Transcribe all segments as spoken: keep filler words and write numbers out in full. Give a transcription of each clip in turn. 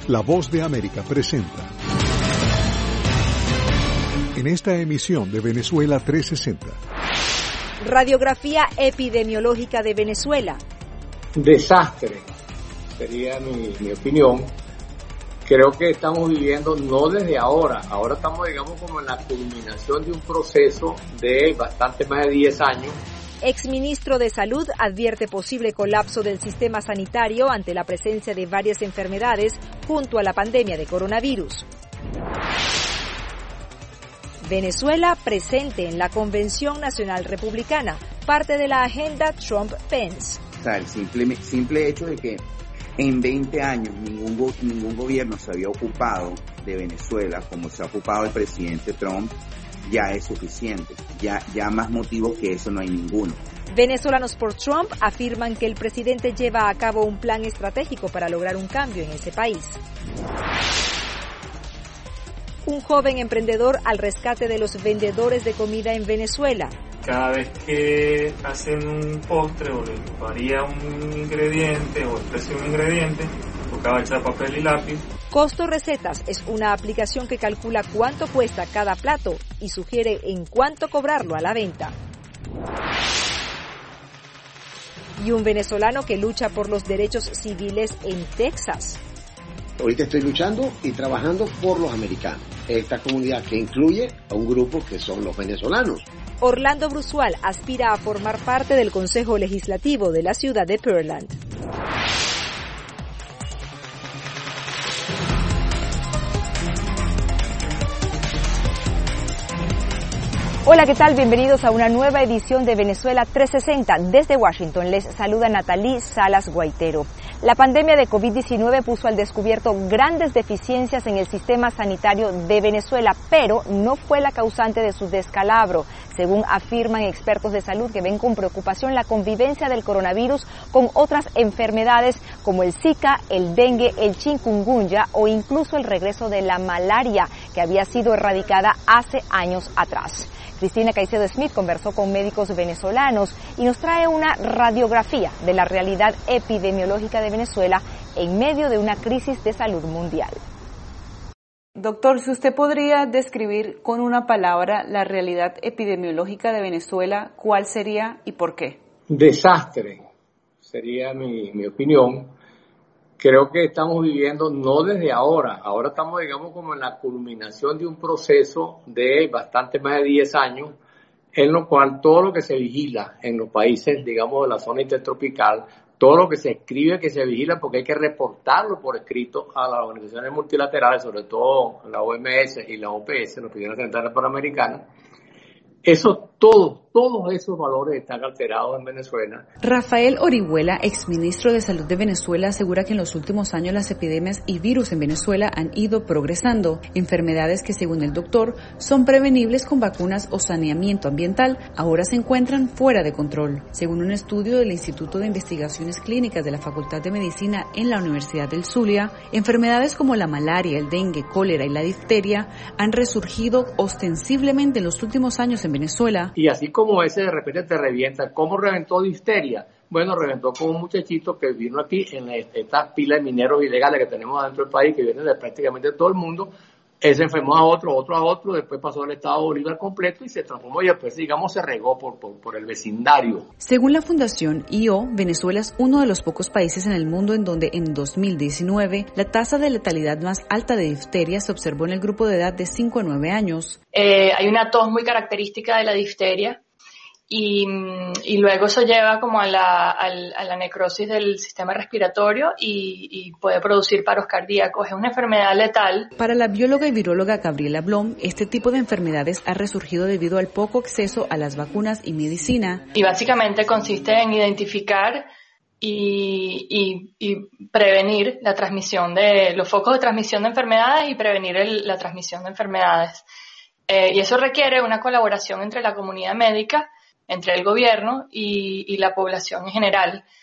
La Voz de América presenta. En esta emisión de Venezuela trescientos sesenta. Radiografía epidemiológica de Venezuela. Desastre, sería mi, mi opinión. Creo que estamos viviendo, no desde ahora, ahora estamos, digamos, como en la culminación de un proceso de bastante más de diez años. Exministro de Salud advierte posible colapso del sistema sanitario ante la presencia de varias enfermedades junto a la pandemia de coronavirus. Venezuela presente en la Convención Nacional Republicana, parte de la agenda Trump-Pence. O sea, el simple, simple hecho de que en veinte años ningún, ningún gobierno se había ocupado de Venezuela como se ha ocupado el presidente Trump, ya es suficiente. Ya, ya más motivos que eso no hay ninguno. Venezolanos por Trump afirman que el presidente lleva a cabo un plan estratégico para lograr un cambio en ese país. Un joven emprendedor al rescate de los vendedores de comida en Venezuela. Cada vez que hacen un postre o les varía un ingrediente o el precio de un ingrediente, tocaba echar papel y lápiz. Costo Recetas es una aplicación que calcula cuánto cuesta cada plato y sugiere en cuánto cobrarlo a la venta. Y un venezolano que lucha por los derechos civiles en Texas. Ahorita estoy luchando y trabajando por los americanos. Esta comunidad que incluye a un grupo que son los venezolanos. Orlando Bruzual aspira a formar parte del Consejo Legislativo de la ciudad de Pearland. Hola, ¿qué tal? Bienvenidos a una nueva edición de Venezuela trescientos sesenta. Desde Washington les saluda Natalí Salas Guaitero. La pandemia de COVID diecinueve puso al descubierto grandes deficiencias en el sistema sanitario de Venezuela, pero no fue la causante de su descalabro, según afirman expertos de salud que ven con preocupación la convivencia del coronavirus con otras enfermedades como el Zika, el dengue, el chikungunya o incluso el regreso de la malaria, que había sido erradicada hace años atrás. Cristina Caicedo Smith conversó con médicos venezolanos y nos trae una radiografía de la realidad epidemiológica de Venezuela en medio de una crisis de salud mundial. Doctor, si usted podría describir con una palabra la realidad epidemiológica de Venezuela, ¿cuál sería y por qué? Desastre, sería mi, mi opinión. Creo que estamos viviendo, no desde ahora, ahora estamos, digamos, como en la culminación de un proceso de bastante más de diez años, en lo cual todo lo que se vigila en los países, digamos, de la zona intertropical, todo lo que se escribe que se vigila, porque hay que reportarlo por escrito a las organizaciones multilaterales, sobre todo la O M S y la O P S, la Oficina Central Panamericana. Eso, todos, todos esos valores están alterados en Venezuela. Rafael Orihuela, exministro de Salud de Venezuela, asegura que en los últimos años las epidemias y virus en Venezuela han ido progresando. Enfermedades que, según el doctor, son prevenibles con vacunas o saneamiento ambiental, ahora se encuentran fuera de control. Según un estudio del Instituto de Investigaciones Clínicas de la Facultad de Medicina en la Universidad del Zulia, enfermedades como la malaria, el dengue, cólera y la difteria han resurgido ostensiblemente en los últimos años en Venezuela. Y así como ese de repente te revienta, ¿cómo reventó difteria? Bueno, reventó con un muchachito que vino aquí en esta pila de mineros ilegales que tenemos dentro del país, que vienen de prácticamente todo el mundo. Él se enfermó a otro, otro a otro, después pasó al estado Bolívar completo y se transformó y después, digamos, se regó por, por, por el vecindario. Según la Fundación I O, Venezuela es uno de los pocos países en el mundo en donde en dos mil diecinueve la tasa de letalidad más alta de difteria se observó en el grupo de edad de cinco a nueve años. Eh, hay una tos muy característica de la difteria. Y, y luego eso lleva como a la, a la necrosis del sistema respiratorio y, y puede producir paros cardíacos. Es una enfermedad letal. Para la bióloga y viróloga Gabriela Blom, este tipo de enfermedades ha resurgido debido al poco acceso a las vacunas y medicina. Y básicamente consiste en identificar y, y, y prevenir la transmisión de los focos de transmisión de enfermedades y prevenir el, la transmisión de enfermedades. Eh, y eso requiere una colaboración entre la comunidad médica, entre el gobierno y, y la población en general.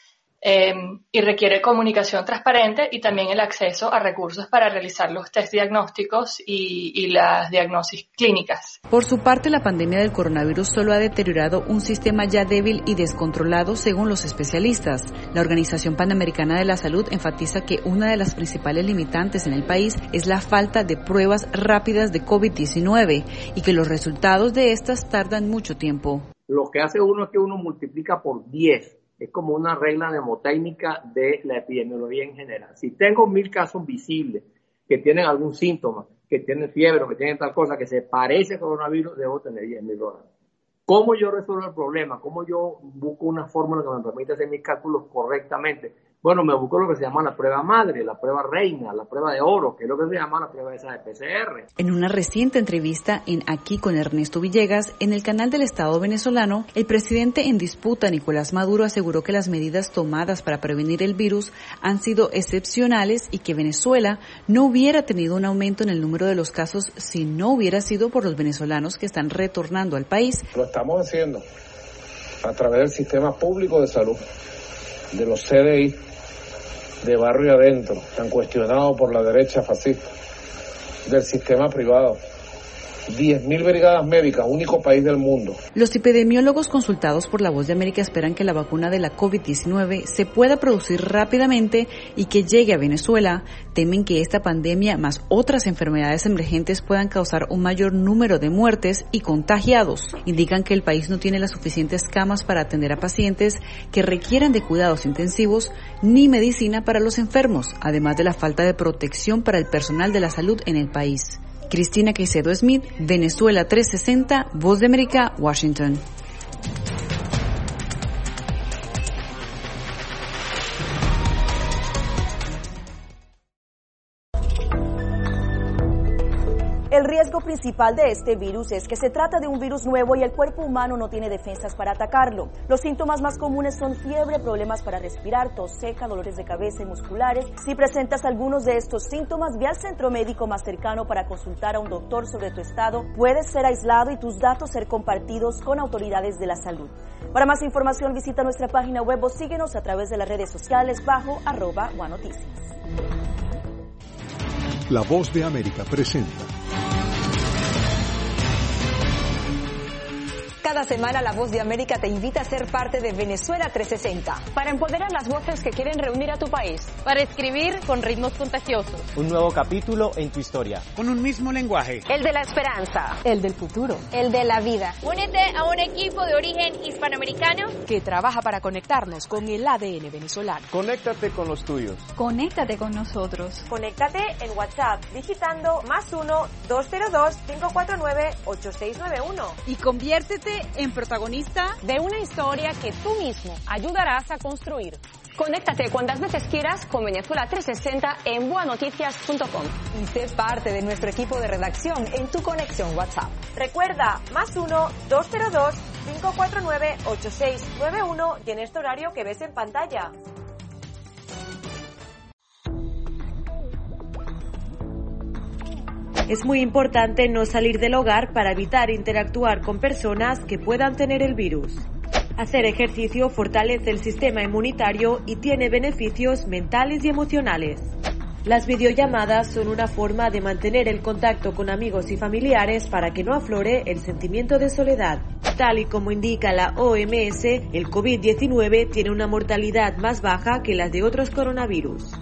eh, y requiere comunicación transparente y también el acceso a recursos para realizar los test diagnósticos y, y las diagnosis clínicas. Por su parte, la pandemia del coronavirus solo ha deteriorado un sistema ya débil y descontrolado según los especialistas. La Organización Panamericana de la Salud enfatiza que una de las principales limitantes en el país es la falta de pruebas rápidas de COVID diecinueve y que los resultados de estas tardan mucho tiempo. Lo que hace uno es que uno multiplica por diez. Es como una regla mnemotécnica de la epidemiología en general. Si tengo mil casos visibles que tienen algún síntoma, que tienen fiebre o que tienen tal cosa que se parece al coronavirus, debo tener diez mil dólares. ¿Cómo yo resuelvo el problema? ¿Cómo yo busco una fórmula que me permita hacer mis cálculos correctamente? Bueno, me busco lo que se llama la prueba madre, la prueba reina, la prueba de oro, que es lo que se llama la prueba esa de P C R. En una reciente entrevista en Aquí con Ernesto Villegas, en el canal del Estado venezolano, el presidente en disputa, Nicolás Maduro, aseguró que las medidas tomadas para prevenir el virus han sido excepcionales y que Venezuela no hubiera tenido un aumento en el número de los casos si no hubiera sido por los venezolanos que están retornando al país. Lo estamos haciendo a través del sistema público de salud, de los C D I, de barrio adentro, tan cuestionado por la derecha fascista, del sistema privado. diez mil brigadas médicas, único país del mundo. Los epidemiólogos consultados por La Voz de América esperan que la vacuna de la COVID diecinueve se pueda producir rápidamente y que llegue a Venezuela. Temen que esta pandemia más otras enfermedades emergentes puedan causar un mayor número de muertes y contagiados. Indican que el país no tiene las suficientes camas para atender a pacientes que requieran de cuidados intensivos ni medicina para los enfermos, además de la falta de protección para el personal de la salud en el país. Cristina Caicedo Smith, Venezuela trescientos sesenta, Voz de América, Washington. El riesgo principal de este virus es que se trata de un virus nuevo y el cuerpo humano no tiene defensas para atacarlo. Los síntomas más comunes son fiebre, problemas para respirar, tos seca, dolores de cabeza y musculares. Si presentas algunos de estos síntomas, ve al centro médico más cercano para consultar a un doctor sobre tu estado. Puedes ser aislado y tus datos ser compartidos con autoridades de la salud. Para más información, visita nuestra página web o síguenos a través de las redes sociales bajo arroba guanoticias. La Voz de América presenta. Cada semana La Voz de América te invita a ser parte de Venezuela trescientos sesenta. Para empoderar las voces que quieren reunir a tu país. Para escribir con ritmos contagiosos. Un nuevo capítulo en tu historia. Con un mismo lenguaje. El de la esperanza. El del futuro. El de la vida. Únete a un equipo de origen hispanoamericano que trabaja para conectarnos con el A D N venezolano. Conéctate con los tuyos. Conéctate con nosotros. Conéctate en WhatsApp digitando más uno, dos cero dos, cinco cuatro nueve, ocho seis nueve uno. Y conviértete en protagonista de una historia que tú mismo ayudarás a construir. Conéctate cuantas veces quieras con Venezuela trescientos sesenta en boa noticias punto com. Y sé parte de nuestro equipo de redacción en tu conexión WhatsApp. Recuerda, más uno, dos cero dos, cinco cuatro nueve, ocho seis nueve uno y en este horario que ves en pantalla. Es muy importante no salir del hogar para evitar interactuar con personas que puedan tener el virus. Hacer ejercicio fortalece el sistema inmunitario y tiene beneficios mentales y emocionales. Las videollamadas son una forma de mantener el contacto con amigos y familiares para que no aflore el sentimiento de soledad. Tal y como indica la O M S, el COVID diecinueve tiene una mortalidad más baja que las de otros coronavirus.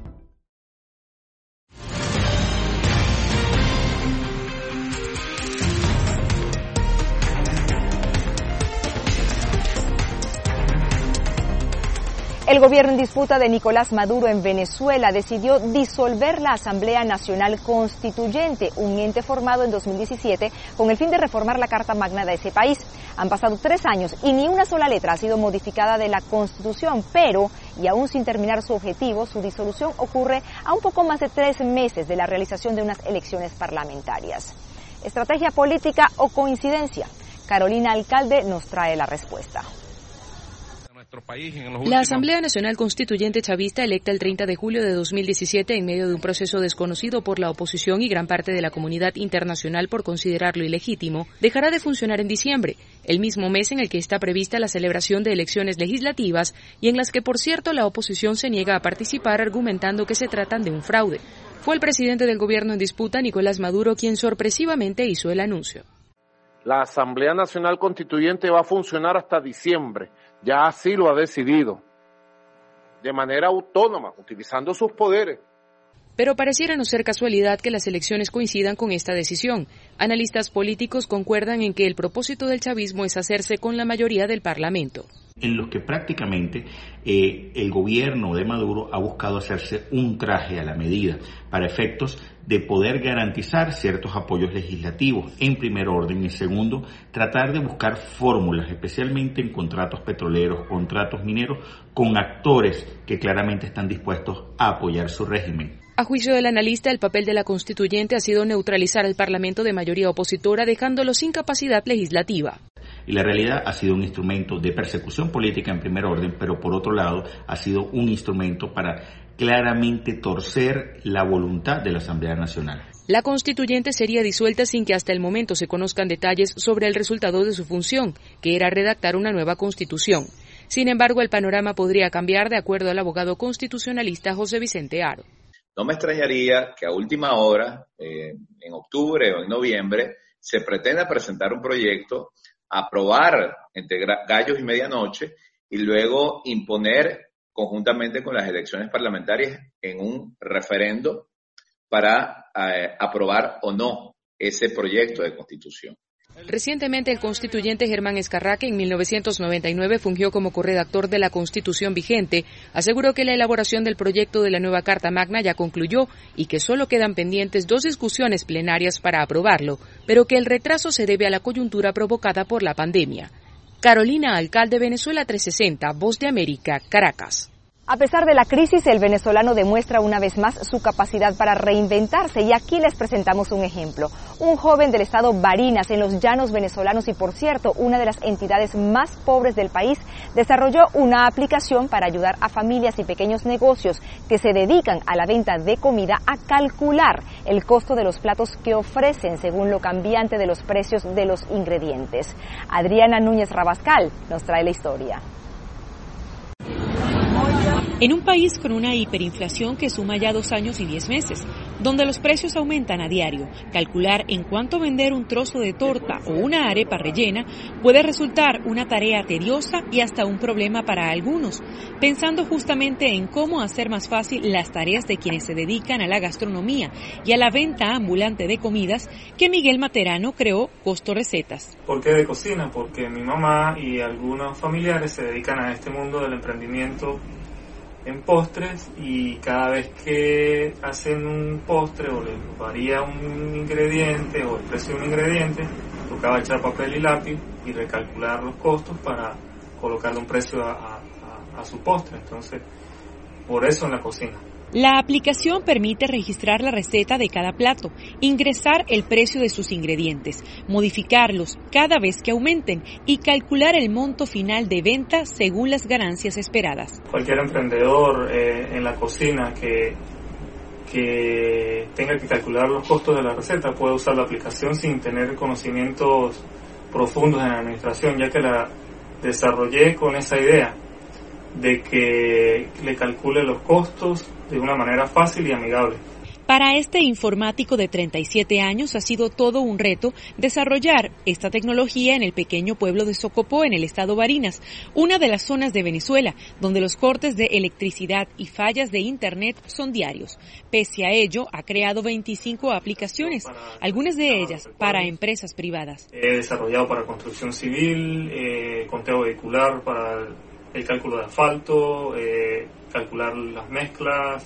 El gobierno en disputa de Nicolás Maduro en Venezuela decidió disolver la Asamblea Nacional Constituyente, un ente formado en dos mil diecisiete con el fin de reformar la Carta Magna de ese país. Han pasado tres años y ni una sola letra ha sido modificada de la Constitución, pero, y aún sin terminar su objetivo, su disolución ocurre a un poco más de tres meses de la realización de unas elecciones parlamentarias. ¿Estrategia política o coincidencia? Carolina Alcalde nos trae la respuesta. nuestro país en los La últimos... Asamblea Nacional Constituyente Chavista, electa el treinta de julio de dos mil diecisiete en medio de un proceso desconocido por la oposición y gran parte de la comunidad internacional por considerarlo ilegítimo, dejará de funcionar en diciembre, el mismo mes en el que está prevista la celebración de elecciones legislativas y en las que, por cierto, la oposición se niega a participar argumentando que se tratan de un fraude. Fue el presidente del gobierno en disputa, Nicolás Maduro, quien sorpresivamente hizo el anuncio. La Asamblea Nacional Constituyente va a funcionar hasta diciembre, ya así lo ha decidido, de manera autónoma, utilizando sus poderes. Pero pareciera no ser casualidad que las elecciones coincidan con esta decisión. Analistas políticos concuerdan en que el propósito del chavismo es hacerse con la mayoría del Parlamento. En los que prácticamente eh, el gobierno de Maduro ha buscado hacerse un traje a la medida para efectos de poder garantizar ciertos apoyos legislativos en primer orden y segundo, tratar de buscar fórmulas, especialmente en contratos petroleros, contratos mineros, con actores que claramente están dispuestos a apoyar su régimen. A juicio del analista, el papel de la constituyente ha sido neutralizar al Parlamento de mayoría opositora, dejándolo sin capacidad legislativa. Y la realidad ha sido un instrumento de persecución política en primer orden, pero por otro lado ha sido un instrumento para claramente torcer la voluntad de la Asamblea Nacional. La constituyente sería disuelta sin que hasta el momento se conozcan detalles sobre el resultado de su función, que era redactar una nueva constitución. Sin embargo, el panorama podría cambiar de acuerdo al abogado constitucionalista José Vicente Haro. No me extrañaría que a última hora, eh, en octubre o en noviembre, se pretenda presentar un proyecto, aprobar entre gallos y medianoche y luego imponer conjuntamente con las elecciones parlamentarias en un referendo para eh, aprobar o no ese proyecto de constitución. Recientemente el constituyente Germán Escarraque en mil novecientos noventa y nueve fungió como corredactor de la Constitución vigente, aseguró que la elaboración del proyecto de la nueva Carta Magna ya concluyó y que solo quedan pendientes dos discusiones plenarias para aprobarlo, pero que el retraso se debe a la coyuntura provocada por la pandemia. Carolina Alcalde, Venezuela trescientos sesenta, Voz de América, Caracas. A pesar de la crisis, el venezolano demuestra una vez más su capacidad para reinventarse y aquí les presentamos un ejemplo. Un joven del estado Barinas, en los llanos venezolanos y por cierto, una de las entidades más pobres del país, desarrolló una aplicación para ayudar a familias y pequeños negocios que se dedican a la venta de comida a calcular el costo de los platos que ofrecen según lo cambiante de los precios de los ingredientes. Adriana Núñez Rabascal nos trae la historia. En un país con una hiperinflación que suma ya dos años y diez meses, donde los precios aumentan a diario, calcular en cuánto vender un trozo de torta o una arepa rellena puede resultar una tarea tediosa y hasta un problema para algunos, pensando justamente en cómo hacer más fácil las tareas de quienes se dedican a la gastronomía y a la venta ambulante de comidas, que Miguel Materano creó Costo Recetas. ¿Por qué de cocina? Porque mi mamá y algunos familiares se dedican a este mundo del emprendimiento en postres y cada vez que hacen un postre o les varía un ingrediente o el precio de un ingrediente, tocaba echar papel y lápiz y recalcular los costos para colocarle un precio a, a, a su postre. Entonces, por eso en la cocina. La aplicación permite registrar la receta de cada plato, ingresar el precio de sus ingredientes, modificarlos cada vez que aumenten y calcular el monto final de venta según las ganancias esperadas. Cualquier emprendedor eh, en la cocina que, que tenga que calcular los costos de la receta puede usar la aplicación sin tener conocimientos profundos en la administración, ya que la desarrollé con esa idea de que le calcule los costos de una manera fácil y amigable. Para este informático de treinta y siete años ha sido todo un reto desarrollar esta tecnología en el pequeño pueblo de Socopó, en el estado Barinas, una de las zonas de Venezuela donde los cortes de electricidad y fallas de internet son diarios. Pese a ello, ha creado veinticinco aplicaciones, algunas de ellas para empresas privadas. He desarrollado para construcción civil, eh, conteo vehicular para el cálculo de asfalto, eh, calcular las mezclas,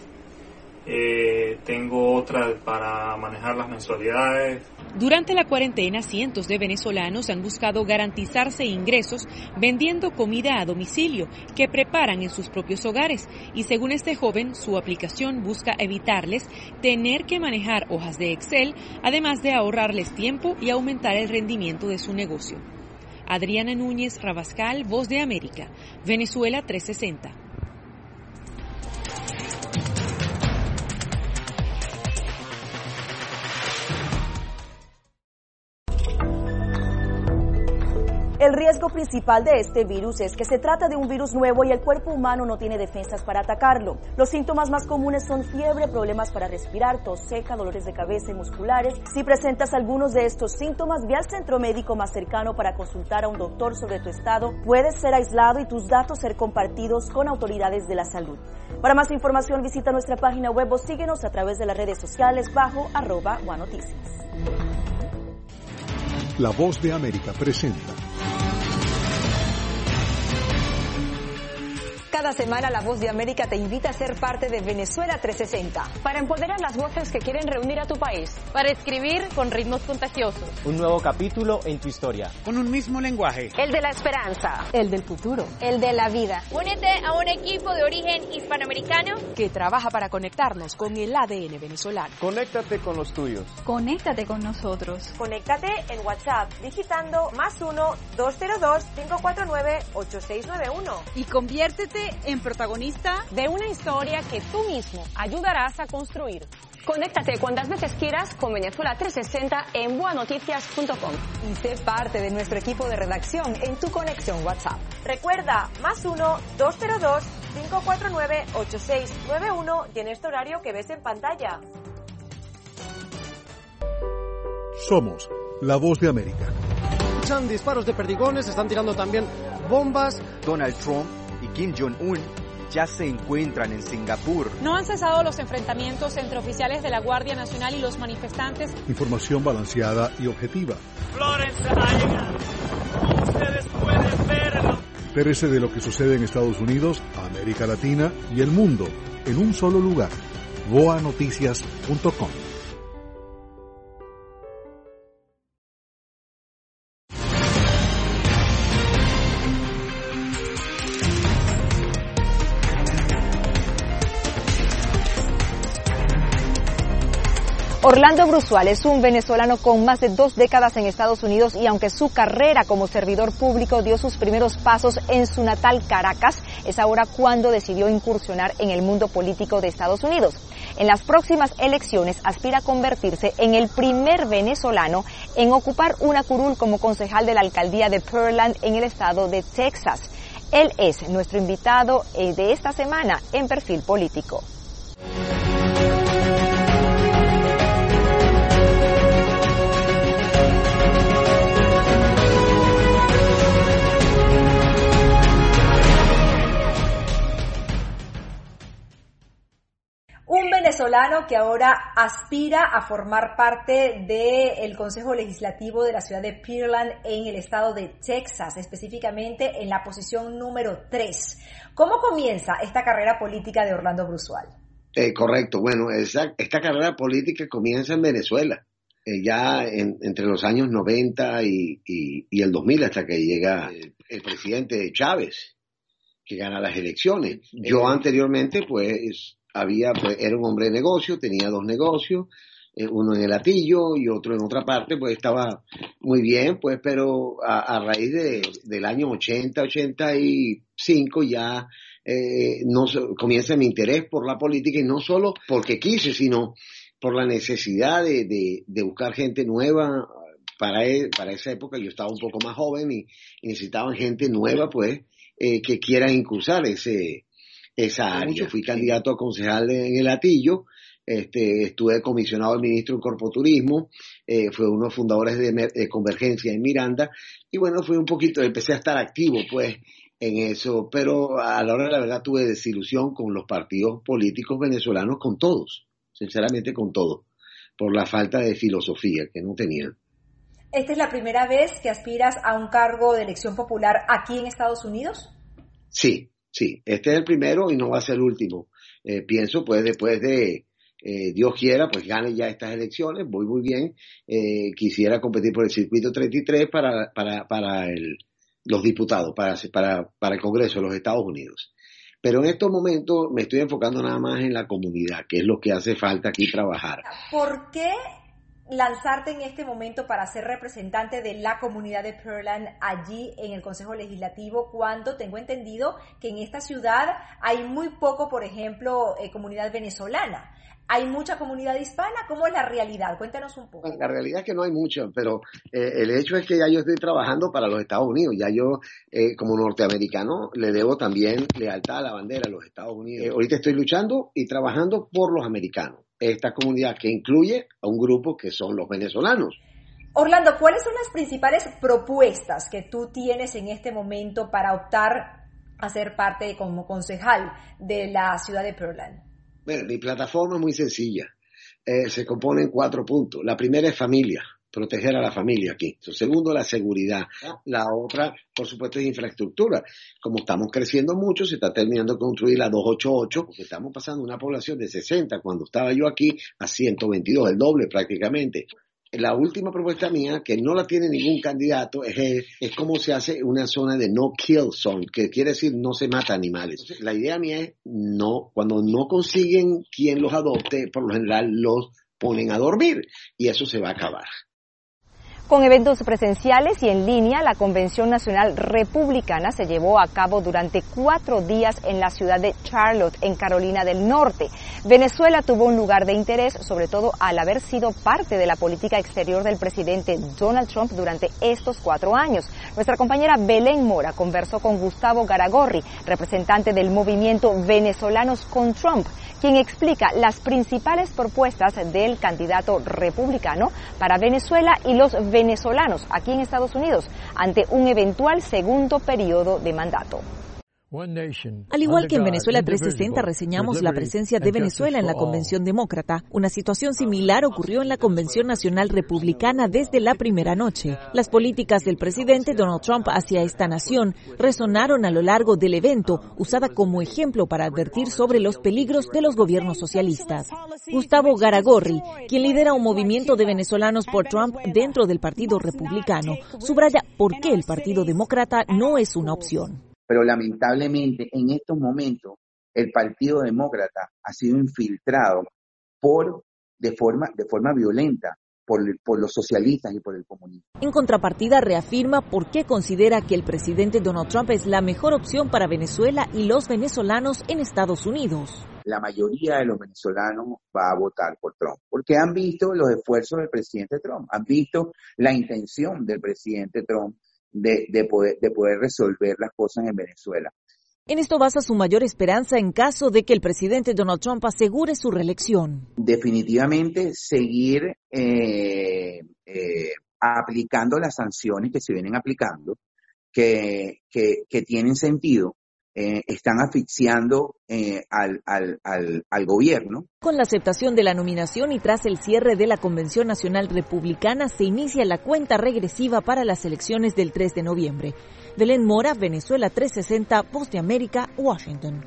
eh, tengo otra para manejar las mensualidades. Durante la cuarentena, cientos de venezolanos han buscado garantizarse ingresos vendiendo comida a domicilio que preparan en sus propios hogares y según este joven, su aplicación busca evitarles tener que manejar hojas de Excel, además de ahorrarles tiempo y aumentar el rendimiento de su negocio. Adriana Núñez Rabascal, Voz de América, Venezuela trescientos sesenta. El riesgo principal de este virus es que se trata de un virus nuevo y el cuerpo humano no tiene defensas para atacarlo. Los síntomas más comunes son fiebre, problemas para respirar, tos seca, dolores de cabeza y musculares. Si presentas algunos de estos síntomas, ve al centro médico más cercano para consultar a un doctor sobre tu estado. Puedes ser aislado y tus datos ser compartidos con autoridades de la salud. Para más información, visita nuestra página web o síguenos a través de las redes sociales bajo arroba guanoticias. La Voz de América presenta. Cada semana La Voz de América te invita a ser parte de Venezuela trescientos sesenta. Para empoderar las voces que quieren reunir a tu país. Para escribir con ritmos contagiosos. Un nuevo capítulo en tu historia. Con un mismo lenguaje. El de la esperanza. El del futuro. El de la vida. Únete a un equipo de origen hispanoamericano que trabaja para conectarnos con el A D N venezolano. Conéctate con los tuyos. Conéctate con nosotros. Conéctate en WhatsApp digitando más uno dos cero dos cinco cuatro nueve ocho seis nueve uno. Y conviértete en protagonista de una historia que tú mismo ayudarás a construir. Conéctate cuantas veces quieras con Venezuela trescientos sesenta en boa noticias punto com. Y sé parte de nuestro equipo de redacción en tu conexión WhatsApp. Recuerda, más uno dos cero dos cinco cuatro nueve ocho seis nueve uno y en este horario que ves en pantalla. Somos La Voz de América. Escuchan disparos de perdigones, están tirando también bombas. Donald Trump y Kim Jong-un ya se encuentran en Singapur. No han cesado los enfrentamientos entre oficiales de la Guardia Nacional y los manifestantes. Información balanceada y objetiva. Florence ha llegado. Ustedes pueden verlo. Entérese de lo que sucede en Estados Unidos, América Latina y el mundo en un solo lugar. boa noticias punto com. Orlando Bruzual es un venezolano con más de dos décadas en Estados Unidos y aunque su carrera como servidor público dio sus primeros pasos en su natal Caracas, es ahora cuando decidió incursionar en el mundo político de Estados Unidos. En las próximas elecciones aspira a convertirse en el primer venezolano en ocupar una curul como concejal de la alcaldía de Pearland en el estado de Texas. Él es nuestro invitado de esta semana en Perfil Político. Un venezolano que ahora aspira a formar parte del Consejo Legislativo de la ciudad de Pearland en el estado de Texas, específicamente en la posición número tres. ¿Cómo comienza esta carrera política de Orlando Bruzual? Eh, correcto, bueno, esa, esta carrera política comienza en Venezuela, eh, ya en, entre los años noventa y, y, y el dos mil, hasta que llega el, el presidente Chávez, que gana las elecciones. Yo anteriormente, pues... Había, pues, era un hombre de negocio, tenía dos negocios, eh, uno en el Hatillo y otro en otra parte, pues estaba muy bien, pues, pero a, a raíz de, del año ochenta, ochenta y cinco ya eh, no comienza mi interés por la política, y no solo porque quise, sino por la necesidad de, de, de buscar gente nueva. Para, para esa época yo estaba un poco más joven y, y necesitaban gente nueva, pues, eh, que quiera incursar ese esa área. Fui candidato a concejal en el Hatillo, este, estuve comisionado al ministro en Corpoturismo, eh, fue uno de los fundadores de, de Convergencia en Miranda, y bueno, fui un poquito, empecé a estar activo pues en eso, pero a la hora de la verdad tuve desilusión con los partidos políticos venezolanos, con todos, sinceramente con todos, por la falta de filosofía que no tenían. ¿Esta es la primera vez que aspiras a un cargo de elección popular aquí en Estados Unidos? Sí. Sí, este es el primero y no va a ser el último. Eh, pienso, pues, después de, eh, Dios quiera, pues gane ya estas elecciones, voy muy bien. Eh, quisiera competir por el circuito treinta y tres para, para, para el, los diputados, para, para, para el Congreso de los Estados Unidos. Pero en estos momentos me estoy enfocando nada más en la comunidad, que es lo que hace falta aquí trabajar. ¿Por qué lanzarte en este momento para ser representante de la comunidad de Pearland allí en el Consejo Legislativo, cuando tengo entendido que en esta ciudad hay muy poco, por ejemplo, eh, comunidad venezolana? ¿Hay mucha comunidad hispana? ¿Cómo es la realidad? Cuéntanos un poco. La realidad es que no hay mucha, pero eh, el hecho es que ya yo estoy trabajando para los Estados Unidos. Ya yo, eh, como norteamericano, le debo también lealtad a la bandera de los Estados Unidos. Eh, ahorita estoy luchando y trabajando por los americanos. Esta comunidad que incluye a un grupo que son los venezolanos. Orlando, ¿cuáles son las principales propuestas que tú tienes en este momento para optar a ser parte como concejal de la ciudad de Pearland? Bueno, mi plataforma es muy sencilla. Eh, se compone en cuatro puntos. La primera es familia, proteger a la familia aquí. El segundo, la seguridad. La otra, por supuesto, es infraestructura. Como estamos creciendo mucho, se está terminando de construir la doscientos ochenta y ocho, porque estamos pasando una población de sesenta, cuando estaba yo aquí, a ciento veintidós, el doble prácticamente. La última propuesta mía, que no la tiene ningún candidato, es, es cómo se hace una zona de no kill zone, que quiere decir no se mata animales. Entonces, la idea mía es, no, cuando no consiguen quien los adopte, por lo general los ponen a dormir, y eso se va a acabar. Con eventos presenciales y en línea, la Convención Nacional Republicana se llevó a cabo durante cuatro días en la ciudad de Charlotte, en Carolina del Norte. Venezuela tuvo un lugar de interés, sobre todo al haber sido parte de la política exterior del presidente Donald Trump durante estos cuatro años. Nuestra compañera Belén Mora conversó con Gustavo Garagorri, representante del movimiento Venezolanos con Trump, quien explica las principales propuestas del candidato republicano para Venezuela y los venezolanos aquí en Estados Unidos ante un eventual segundo periodo de mandato. Al igual que en Venezuela trescientos sesenta reseñamos la presencia de Venezuela en la Convención Demócrata, una situación similar ocurrió en la Convención Nacional Republicana desde la primera noche. Las políticas del presidente Donald Trump hacia esta nación resonaron a lo largo del evento, usada como ejemplo para advertir sobre los peligros de los gobiernos socialistas. Gustavo Garagorri, quien lidera un movimiento de venezolanos por Trump dentro del Partido Republicano, subraya por qué el Partido Demócrata no es una opción. Pero lamentablemente en estos momentos el Partido Demócrata ha sido infiltrado por de forma de forma violenta por, por los socialistas y por el comunismo. En contrapartida, reafirma por qué considera que el presidente Donald Trump es la mejor opción para Venezuela y los venezolanos en Estados Unidos. La mayoría de los venezolanos va a votar por Trump, porque han visto los esfuerzos del presidente Trump, han visto la intención del presidente Trump De, de, poder, de poder resolver las cosas en Venezuela. En esto basa su mayor esperanza en caso de que el presidente Donald Trump asegure su reelección. Definitivamente seguir eh, eh, aplicando las sanciones que se vienen aplicando, que, que, que tienen sentido, eh, están asfixiando eh, al, al, al, al gobierno. Con la aceptación de la nominación y tras el cierre de la Convención Nacional Republicana, se inicia la cuenta regresiva para las elecciones del tres de noviembre. Belén Mora, Venezuela trescientos sesenta, Voz de América, Washington.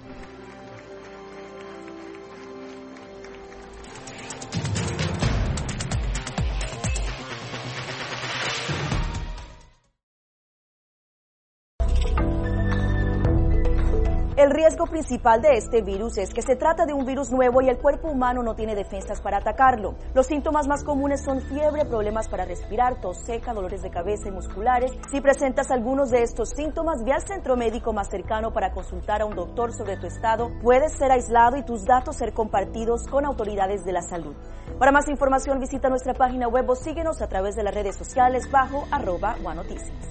El riesgo principal de este virus es que se trata de un virus nuevo y el cuerpo humano no tiene defensas para atacarlo. Los síntomas más comunes son fiebre, problemas para respirar, tos seca, dolores de cabeza y musculares. Si presentas algunos de estos síntomas, ve al centro médico más cercano para consultar a un doctor sobre tu estado. Puedes ser aislado y tus datos ser compartidos con autoridades de la salud. Para más información, visita nuestra página web o síguenos a través de las redes sociales bajo arroba One Noticias.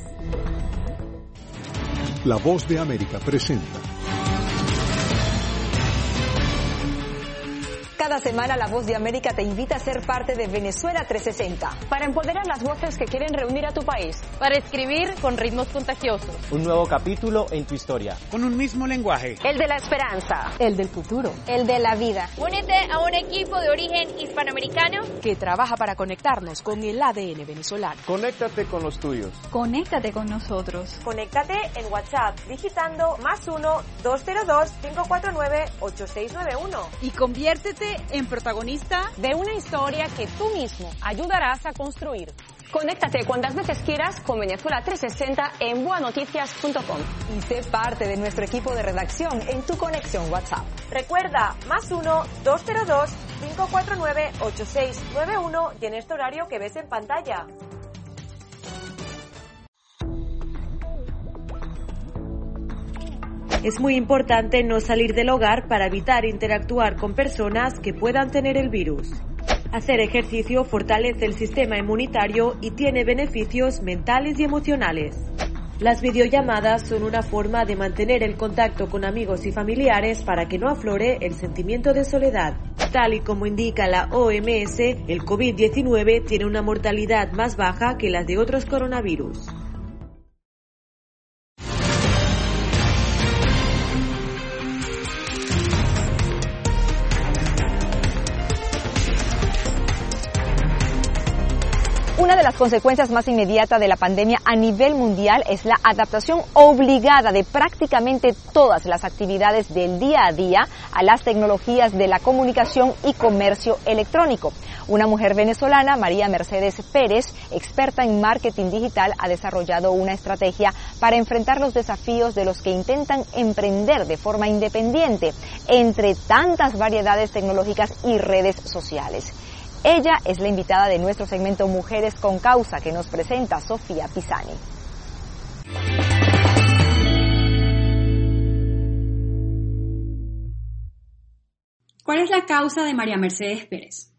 La Voz de América presenta. Cada semana La Voz de América te invita a ser parte de Venezuela trescientos sesenta. Para empoderar las voces que quieren reunir a tu país. Para escribir con ritmos contagiosos. Un nuevo capítulo en tu historia. Con un mismo lenguaje. El de la esperanza. El del futuro. El de la vida. Únete a un equipo de origen hispanoamericano que trabaja para conectarnos con el A D N venezolano. Conéctate con los tuyos. Conéctate con nosotros. Conéctate en WhatsApp digitando más uno dos cero dos cinco cuatro nueve ocho seis nueve uno. Y conviértete en protagonista de una historia que tú mismo ayudarás a construir. Conéctate cuantas veces quieras con Venezuela trescientos sesenta en boa noticias punto com. Y sé parte de nuestro equipo de redacción en tu conexión WhatsApp. Recuerda, más uno dos cero dos cinco cuatro nueve ocho seis nueve uno y en este horario que ves en pantalla. Es muy importante no salir del hogar para evitar interactuar con personas que puedan tener el virus. Hacer ejercicio fortalece el sistema inmunitario y tiene beneficios mentales y emocionales. Las videollamadas son una forma de mantener el contacto con amigos y familiares para que no aflore el sentimiento de soledad. Tal y como indica la O M S, el COVID diecinueve tiene una mortalidad más baja que las de otros coronavirus. Una de las consecuencias más inmediatas de la pandemia a nivel mundial es la adaptación obligada de prácticamente todas las actividades del día a día a las tecnologías de la comunicación y comercio electrónico. Una mujer venezolana, María Mercedes Pérez, experta en marketing digital, ha desarrollado una estrategia para enfrentar los desafíos de los que intentan emprender de forma independiente entre tantas variedades tecnológicas y redes sociales. Ella es la invitada de nuestro segmento Mujeres con Causa que nos presenta Sofía Pisani. ¿Cuál es la causa de María Mercedes Pérez?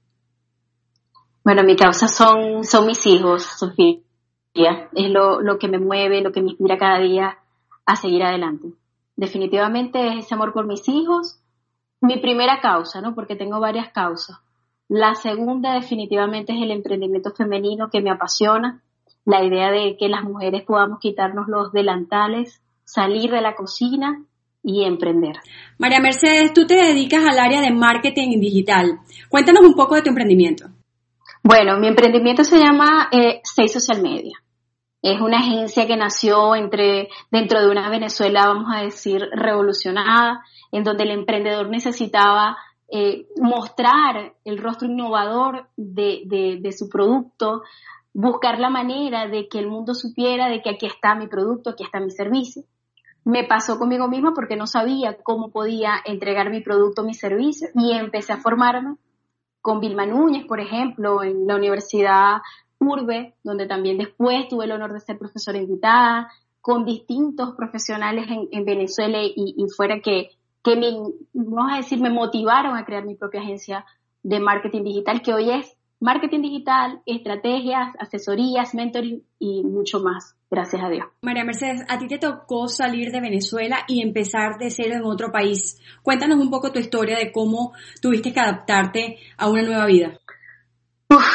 Bueno, mi causa son, son mis hijos, Sofía. Es lo, lo que me mueve, lo que me inspira cada día a seguir adelante. Definitivamente es ese amor por mis hijos. Mi primera causa, ¿no? Porque tengo varias causas. La segunda definitivamente es el emprendimiento femenino que me apasiona, la idea de que las mujeres podamos quitarnos los delantales, salir de la cocina y emprender. María Mercedes, tú te dedicas al área de marketing digital. Cuéntanos un poco de tu emprendimiento. Bueno, mi emprendimiento se llama eh, Stay Social Media. Es una agencia que nació entre dentro de una Venezuela, vamos a decir, revolucionada, en donde el emprendedor necesitaba Eh, mostrar el rostro innovador de, de, de su producto, buscar la manera de que el mundo supiera de que aquí está mi producto, aquí está mi servicio. Me pasó conmigo misma porque no sabía cómo podía entregar mi producto, mi servicio, y empecé a formarme con Vilma Núñez, por ejemplo, en la Universidad Urbe, donde también después tuve el honor de ser profesora invitada, con distintos profesionales en, en Venezuela y, y fuera que que me, vamos a decir, me motivaron a crear mi propia agencia de marketing digital, que hoy es marketing digital, estrategias, asesorías, mentoring y mucho más, gracias a Dios. María Mercedes, a ti te tocó salir de Venezuela y empezar de cero en otro país. Cuéntanos un poco tu historia de cómo tuviste que adaptarte a una nueva vida. Uf,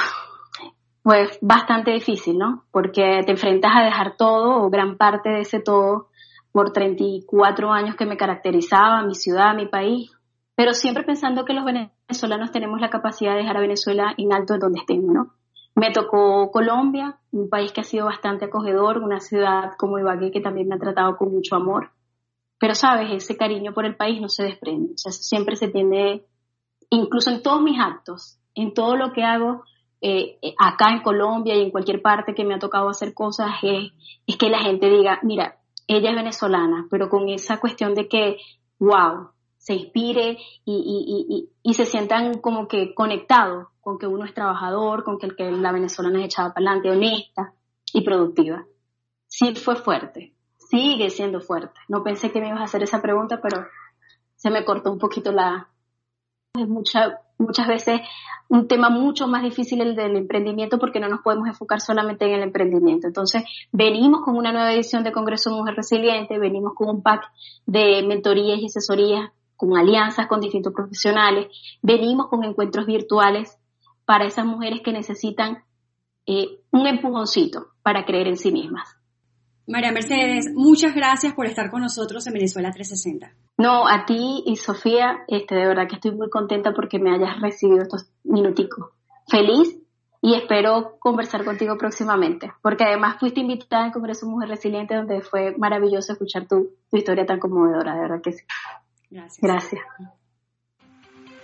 pues bastante difícil, ¿no? Porque te enfrentas a dejar todo o gran parte de ese todo por treinta y cuatro años que me caracterizaba, mi ciudad, mi país, pero siempre pensando que los venezolanos tenemos la capacidad de dejar a Venezuela en alto de donde estemos, ¿no? Me tocó Colombia, un país que ha sido bastante acogedor, una ciudad como Ibagué que también me ha tratado con mucho amor, pero sabes, ese cariño por el país no se desprende, o sea, siempre se tiene, incluso en todos mis actos, en todo lo que hago, eh, acá en Colombia y en cualquier parte que me ha tocado hacer cosas, es, es que la gente diga, mira, ella es venezolana, pero con esa cuestión de que, wow, se inspire y, y, y, y se sientan como que conectados con que uno es trabajador, con que, el, que la venezolana es echada para adelante, honesta y productiva. Sí fue fuerte, sigue siendo fuerte. No pensé que me ibas a hacer esa pregunta, pero se me cortó un poquito la... Es mucha, muchas veces un tema mucho más difícil el del emprendimiento porque no nos podemos enfocar solamente en el emprendimiento. Entonces, venimos con una nueva edición de Congreso Mujer Resiliente, venimos con un pack de mentorías y asesorías, con alianzas con distintos profesionales, venimos con encuentros virtuales para esas mujeres que necesitan eh, un empujoncito para creer en sí mismas. María Mercedes, muchas gracias por estar con nosotros en Venezuela trescientos sesenta. No, a ti y Sofía, este, de verdad que estoy muy contenta porque me hayas recibido estos minuticos. Feliz y espero conversar contigo próximamente, porque además fuiste invitada al Congreso Mujer Resiliente, donde fue maravilloso escuchar tu, tu historia tan conmovedora, de verdad que sí. Gracias. Gracias.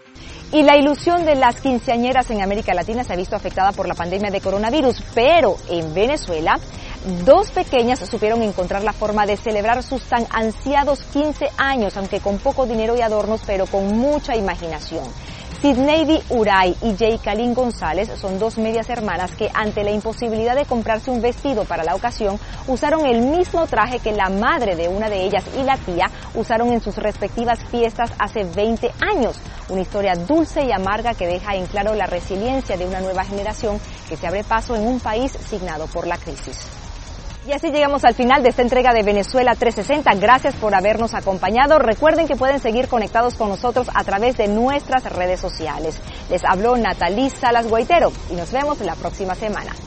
Y la ilusión de las quinceañeras en América Latina se ha visto afectada por la pandemia de coronavirus, pero en Venezuela, dos pequeñas supieron encontrar la forma de celebrar sus tan ansiados quince años, aunque con poco dinero y adornos, pero con mucha imaginación. Sidneydi Uray y Jaykalin González son dos medias hermanas que, ante la imposibilidad de comprarse un vestido para la ocasión, usaron el mismo traje que la madre de una de ellas y la tía usaron en sus respectivas fiestas hace veinte años. Una historia dulce y amarga que deja en claro la resiliencia de una nueva generación que se abre paso en un país signado por la crisis. Y así llegamos al final de esta entrega de Venezuela trescientos sesenta. Gracias por habernos acompañado. Recuerden que pueden seguir conectados con nosotros a través de nuestras redes sociales. Les habló Natalie Salas Guaitero y nos vemos la próxima semana.